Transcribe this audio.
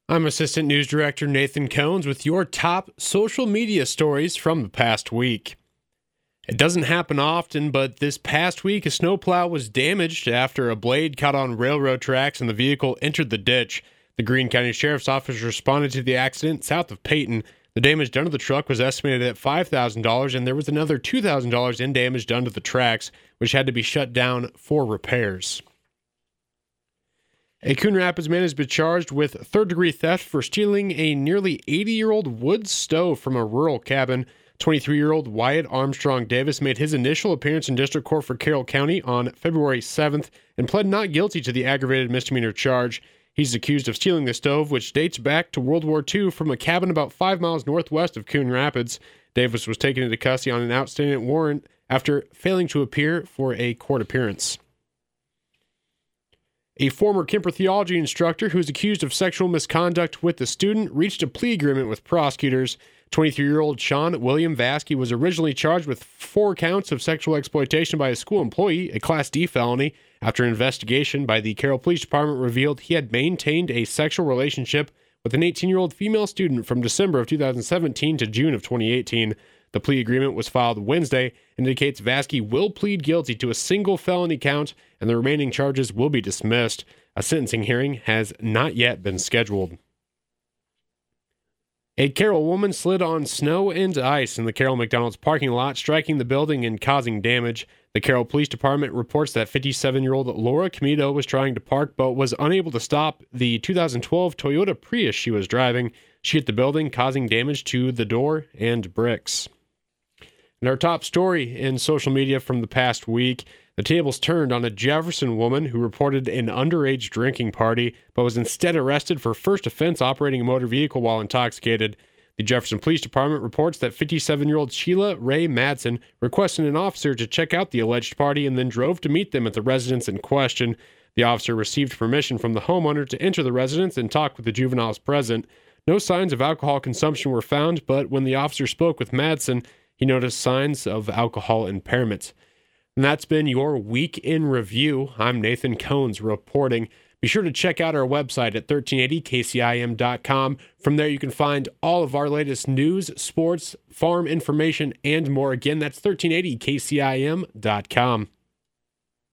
I'm Assistant News Director Nathan Cones with your top social media stories from the past week. It doesn't happen often, but this past week a snowplow was damaged after a blade caught on railroad tracks and the vehicle entered the ditch. The Greene County Sheriff's Office responded to the accident south of Peyton. The damage done to the truck was estimated at $5,000, and there was another $2,000 in damage done to the tracks, which had to be shut down for repairs. A Coon Rapids man has been charged with third-degree theft for stealing a nearly 80-year-old wood stove from a rural cabin. 23-year-old Wyatt Armstrong Davis made his initial appearance in District Court for Carroll County on February 7th and pled not guilty to the aggravated misdemeanor charge. He's accused of stealing the stove, which dates back to World War II, from a cabin about 5 miles northwest of Coon Rapids. Davis was taken into custody on an outstanding warrant after failing to appear for a court appearance. A former Kemper theology instructor who is accused of sexual misconduct with the student reached a plea agreement with prosecutors. 23-year-old Sean William Vasky was originally charged with 4 counts of sexual exploitation by a school employee, a Class D felony, after an investigation by the Carroll Police Department revealed he had maintained a sexual relationship with an 18-year-old female student from December of 2017 to June of 2018. The plea agreement was filed Wednesday and indicates Vasky will plead guilty to a single felony count and the remaining charges will be dismissed. A sentencing hearing has not yet been scheduled. A Carroll woman slid on snow and ice in the Carroll McDonald's parking lot, striking the building and causing damage. The Carroll Police Department reports that 57-year-old Laura Comito was trying to park but was unable to stop the 2012 Toyota Prius she was driving. She hit the building, causing damage to the door and bricks. And our top story in social media from the past week, the tables turned on a Jefferson woman who reported an underage drinking party, but was instead arrested for first offense operating a motor vehicle while intoxicated. The Jefferson Police Department reports that 57-year-old Sheila Ray Madsen requested an officer to check out the alleged party and then drove to meet them at the residence in question. The officer received permission from the homeowner to enter the residence and talk with the juveniles present. No signs of alcohol consumption were found, but when the officer spoke with Madsen, he noticed signs of alcohol impairment. And that's been your Week in Review. I'm Nathan Cones reporting. Be sure to check out our website at 1380kcim.com. From there, you can find all of our latest news, sports, farm information, and more. Again, that's 1380kcim.com.